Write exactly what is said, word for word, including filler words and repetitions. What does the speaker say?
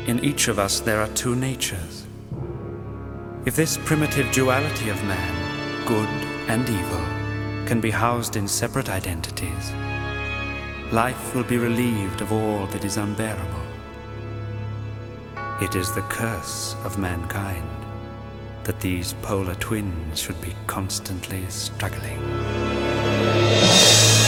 In each of us there are two natures. If this primitive duality of man, good and evil, can be housed in separate identities, life will be relieved of all that is unbearable. It is the curse of mankind that these polar twins should be constantly struggling.